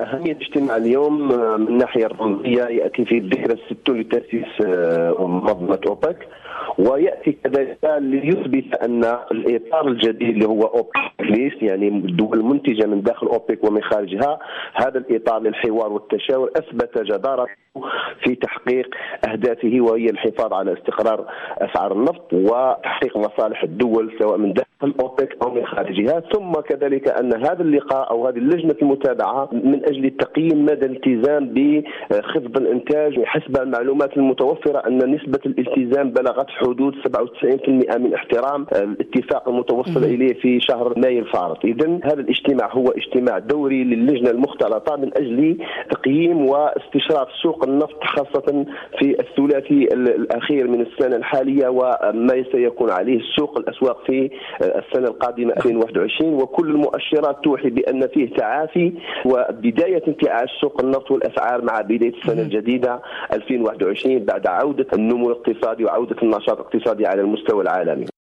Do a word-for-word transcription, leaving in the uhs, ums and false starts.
أهمية الاجتماع اليوم من الناحية الرمزية يأتي في الذكرى الستون لتأسيس منظمة أوبك، ويأتي كذلك ليثبت أن الإطار الجديد اللي هو أوبك، يعني الدول المنتجة من داخل أوبك ومن خارجها، هذا الإطار للحوار والتشاور أثبت جدارته في تحقيق أهدافه، وهي الحفاظ على استقرار أسعار النفط وتحقيق مصالح الدول سواء من داخل أوبك أو من خارجها. ثم كذلك أن هذا اللقاء أو هذه اللجنة المتابعة من أجل تقييم مدى الالتزام بخفض الإنتاج. حسب المعلومات المتوفرة أن نسبة الالتزام بلغت حدود سبعة وتسعين بالمئة من احترام الاتفاق المتوصل إليه في شهر مايو الفارط. إذن هذا الاجتماع هو اجتماع دوري للجنة المختلطة من أجل تقييم واستشراف سوق النفط، خاصة في الثلاثي الأخير من السنة الحالية وما سيكون عليه السوق الأسواق في السنة القادمة ألفين وواحد وعشرين. وكل المؤشرات توحي بأن فيه تعافي وبداية انتعاش سوق النفط والأسعار مع بداية السنة الجديدة ألفين وواحد وعشرين بعد عودة النمو الاقتصادي وعودة النشاط الاقتصادي على المستوى العالمي.